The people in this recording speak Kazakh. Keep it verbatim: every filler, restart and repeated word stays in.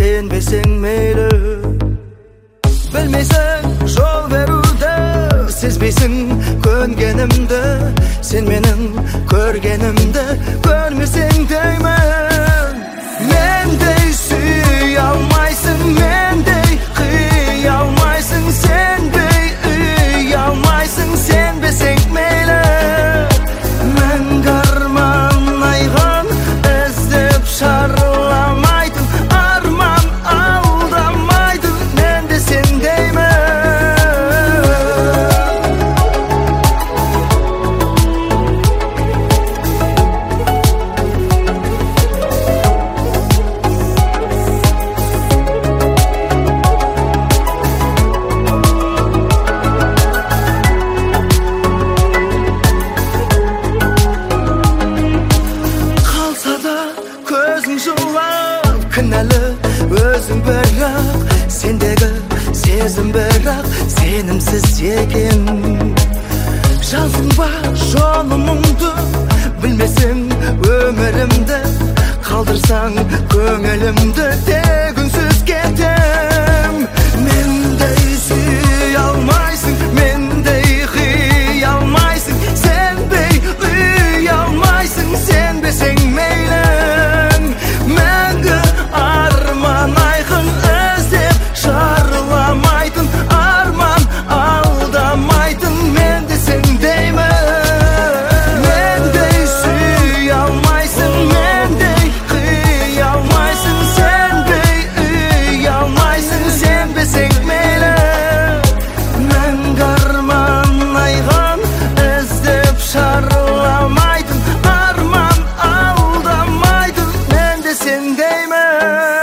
сенбесең мейлі. Білмейсің жол беруді, сезбейсің көнгенімді, сен менің көргенімді көрмесең деймін. Мендей сүй алмайсың, мендей қый алмайсың, сенбей үй алмайсың, сенбесең мейлі. Мәңгі арман айған іздеп шарламайтын, арман алдамайтын, мен де сендеймін. Кінәлі өзің бірақ, сендегі сезім бірақ, сенімсіз екен. Жазың ба жолымыңды, білмесең өмірімді, қалдырсаң көңілімді, тек үнсіз кетем. Мендей сүй алмайсың, мендей қый алмайсың, сенбей үй алмайсың, сенбесең мейлі. Мәңгі арман айқын іздеп шарламайтын, арман алдамайтын, мен де сендеймін. Мендей сүй алмайсың, мендей қый алмайсың, сенбей үй алмайсың, сенбесең мейлі. Мәңгі арман айған іздеп шарламайтын, арман алдамайтын, мен де сендеймін.